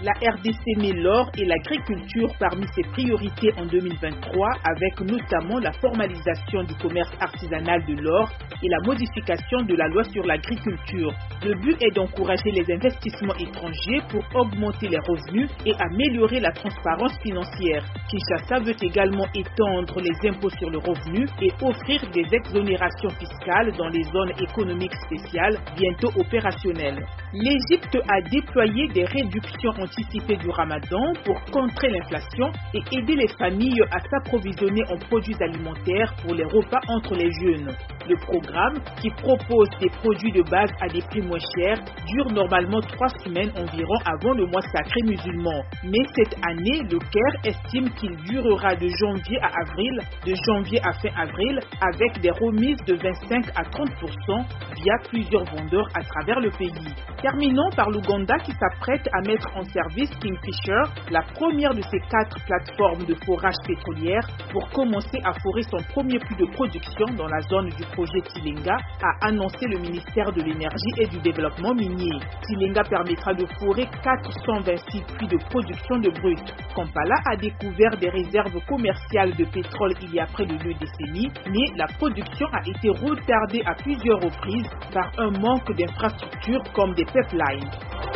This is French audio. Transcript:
La RDC met l'or et l'agriculture parmi ses priorités en 2023, avec notamment la formalisation du commerce artisanal de l'or et la modification de la loi sur l'agriculture. Le but est d'encourager les investissements étrangers pour augmenter les revenus et améliorer la transparence financière. Kinshasa veut également étendre les impôts sur le revenu et offrir des exonérations fiscales dans les zones économiques spéciales bientôt opérationnelles. L'Égypte a déployé des réductions anticipées du Ramadan pour contrer l'inflation et aider les familles à s'approvisionner en produits alimentaires pour les repas entre les jeûnes. Le programme, qui propose des produits de base à des prix moins chers, dure normalement 3 semaines environ avant le mois sacré musulman. Mais cette année, le Caire estime qu'il durera de janvier à avril, de janvier à fin avril, avec des remises de 25 à 30% via plusieurs vendeurs à travers le pays. Terminons par l'Ouganda qui s'apprête à mettre en service Kingfisher, la première de ses 4 plateformes de forage pétrolière, pour commencer à forer son premier puits de production dans la zone du projet Tilenga, a annoncé le ministère de l'Énergie et du Développement minier. Tilenga permettra de forer 426 puits de production de brut. Kampala a découvert des réserves commerciales de pétrole il y a près de 2 décennies, mais la production a été retardée à plusieurs reprises par un manque d'infrastructures comme des pipelines.